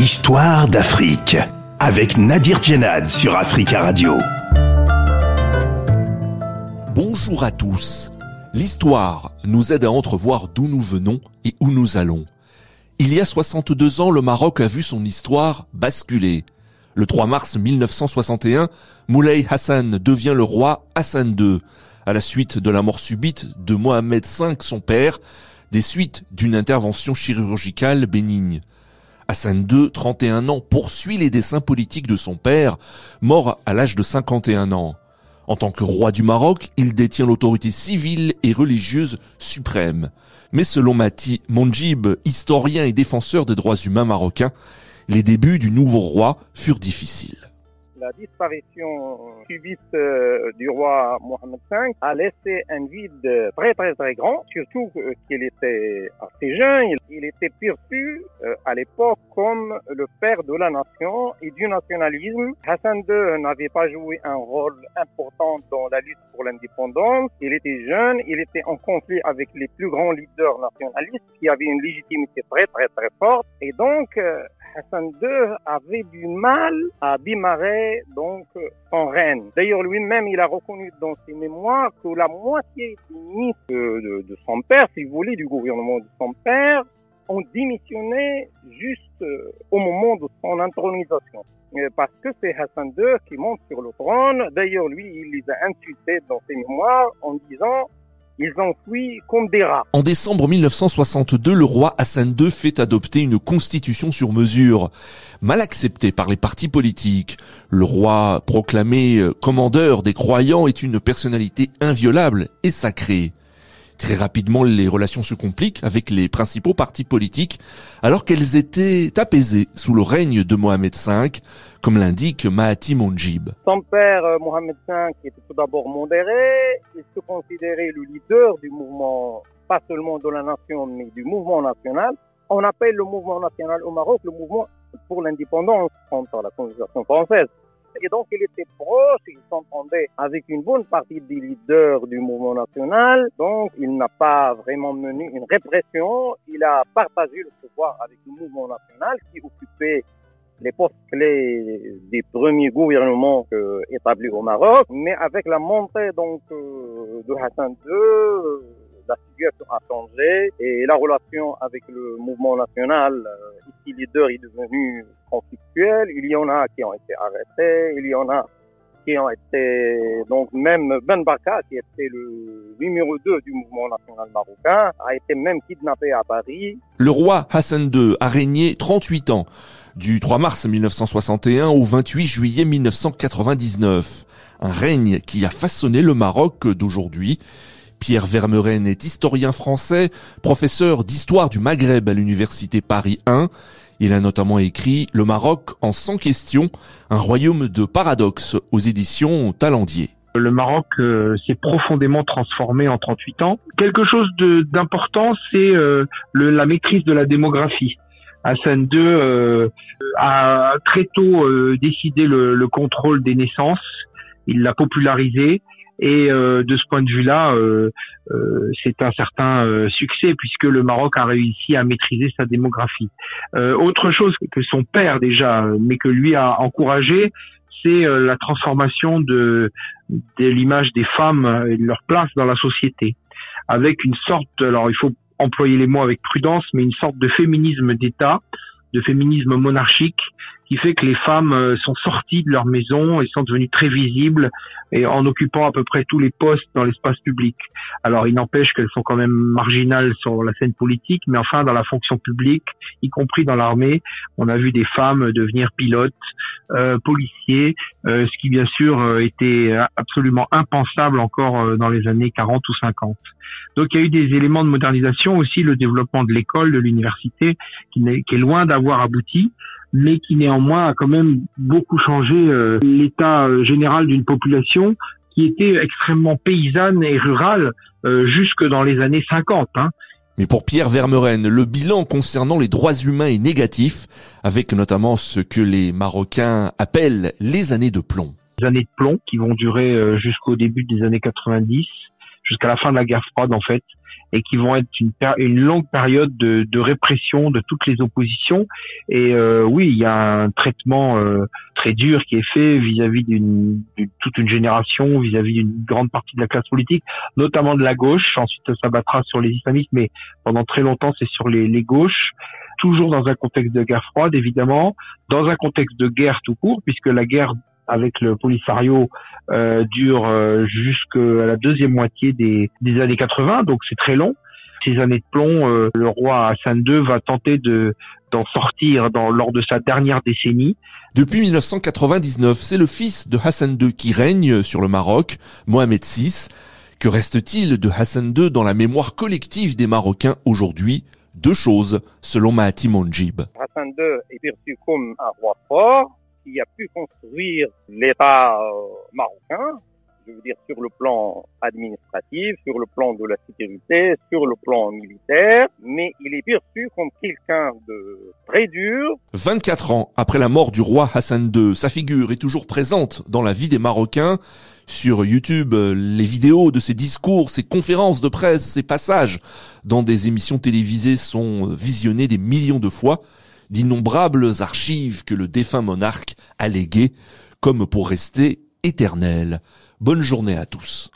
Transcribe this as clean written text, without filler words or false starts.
Histoire d'Afrique avec Nadir Djenad sur Africa Radio. Bonjour à tous. L'histoire nous aide à entrevoir d'où nous venons et où nous allons. Il y a 62 ans, le Maroc a vu son histoire basculer. Le 3 mars 1961, Moulay Hassan devient le roi Hassan II, à la suite de la mort subite de Mohamed V, son père, des suites d'une intervention chirurgicale bénigne. Hassan II, 31 ans, poursuit les desseins politiques de son père, mort à l'âge de 51 ans. En tant que roi du Maroc, il détient l'autorité civile et religieuse suprême. Mais selon Mati Mondjib, historien et défenseur des droits humains marocains, les débuts du nouveau roi furent difficiles. La disparition subite du roi Mohamed V a laissé un vide très grand, surtout qu'il était assez jeune. Il était perçu à l'époque comme le père de la nation et du nationalisme. Hassan II n'avait pas joué un rôle important dans la lutte pour l'indépendance. Il était jeune, il était en conflit avec les plus grands leaders nationalistes qui avaient une légitimité très forte. Et donc, Hassan II avait du mal à démarrer donc son règne. D'ailleurs, lui-même, il a reconnu dans ses mémoires que la moitié des ministres de son père, si vous voulez, du gouvernement de son père, ont démissionné juste au moment de son intronisation. Parce que c'est Hassan II qui monte sur le trône. D'ailleurs, lui, il les a insultés dans ses mémoires en disant: ils ont fui comme des rats. En décembre 1962, le roi Hassan II fait adopter une constitution sur mesure, mal acceptée par les partis politiques. Le roi, proclamé commandeur des croyants, est une personnalité inviolable et sacrée. Très rapidement, les relations se compliquent avec les principaux partis politiques, alors qu'elles étaient apaisées sous le règne de Mohamed V, comme l'indique Mati Mondjib. Son père, Mohamed V, était tout d'abord modéré. Il se considérait le leader du mouvement, pas seulement de la nation, mais du mouvement national. On appelle le mouvement national au Maroc le mouvement pour l'indépendance contre la colonisation française. Et donc, il était proche, il s'entendait avec une bonne partie des leaders du mouvement national. Donc, il n'a pas vraiment mené une répression. Il a partagé le pouvoir avec le mouvement national qui occupait les postes clés des premiers gouvernements établis au Maroc. Mais avec la montée donc de Hassan II, la situation a changé et la relation avec le mouvement national, ici leader, est devenue conflictuelle. Il y en a qui ont été arrêtés, il y en a qui ont été, donc même Ben Barka, qui était le numéro 2 du mouvement national marocain, a été même kidnappé à Paris. Le roi Hassan II a régné 38 ans, du 3 mars 1961 au 28 juillet 1999. Un règne qui a façonné le Maroc d'aujourd'hui. Pierre Vermeren est historien français, professeur d'histoire du Maghreb à l'université Paris 1. Il a notamment écrit « Le Maroc en 100 questions, un royaume de paradoxes » aux éditions Talendier. Le Maroc s'est profondément transformé en 38 ans. Quelque chose d'important, c'est la maîtrise de la démographie. Hassan II a très tôt décidé le contrôle des naissances. Il l'a popularisé. Et de ce point de vue-là, c'est un certain succès puisque le Maroc a réussi à maîtriser sa démographie. Autre chose que son père déjà, mais que lui a encouragé, c'est la transformation de l'image des femmes et de leur place dans la société, avec une sorte, alors il faut employer les mots avec prudence, mais une sorte de féminisme d'État, de féminisme monarchique, qui fait que les femmes sont sorties de leur maison et sont devenues très visibles et en occupant à peu près tous les postes dans l'espace public. Alors, il n'empêche qu'elles sont quand même marginales sur la scène politique, mais enfin, dans la fonction publique, y compris dans l'armée, on a vu des femmes devenir pilotes, policiers, ce qui, bien sûr, était absolument impensable encore dans les années 40 ou 50. Donc, il y a eu des éléments de modernisation aussi, le développement de l'école, de l'université, qui est loin d'avoir abouti, mais qui néanmoins a quand même beaucoup changé l'état général d'une population qui était extrêmement paysanne et rurale jusque dans les années 50. Mais pour Pierre Vermeren, le bilan concernant les droits humains est négatif, avec notamment ce que les Marocains appellent les années de plomb. Les années de plomb qui vont durer jusqu'au début des années 90, jusqu'à la fin de la guerre froide en fait, et qui vont être une longue période de répression de toutes les oppositions. Et oui, il y a un traitement très dur qui est fait vis-à-vis d'une toute une génération, vis-à-vis d'une grande partie de la classe politique, notamment de la gauche. Ensuite, ça s'abattra sur les islamistes, mais pendant très longtemps, c'est sur les gauches. Toujours dans un contexte de guerre froide, évidemment, dans un contexte de guerre tout court, puisque la guerre avec le Polisario dure jusqu'à la deuxième moitié des années 80, donc c'est très long. Ces années de plomb, le roi Hassan II va tenter d'en sortir lors de sa dernière décennie. Depuis 1999, c'est le fils de Hassan II qui règne sur le Maroc, Mohamed VI. Que reste-t-il de Hassan II dans la mémoire collective des Marocains aujourd'hui ? Deux choses, selon Mahaty Monjib. Hassan II est perçu comme un roi fort qui a pu construire l'État marocain, je veux dire sur le plan administratif, sur le plan de la sécurité, sur le plan militaire, mais il est perçu comme quelqu'un de très dur. 24 ans après la mort du roi Hassan II, sa figure est toujours présente dans la vie des Marocains. Sur YouTube, les vidéos de ses discours, ses conférences de presse, ses passages dans des émissions télévisées sont visionnés des millions de fois. D'innombrables archives que le défunt monarque a léguées, comme pour rester éternelles. Bonne journée à tous.